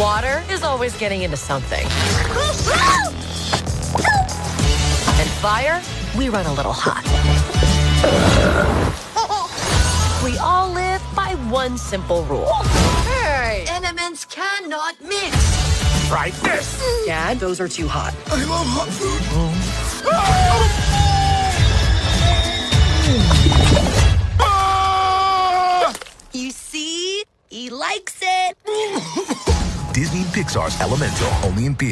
Water is always getting into something. And fire, we run a little hot. We all live by one simple rule. Hey! Elements cannot mix. Try this. Dad, those are too hot. I love hot food. You see? He likes it. Disney Pixar's Elemental, only in theaters.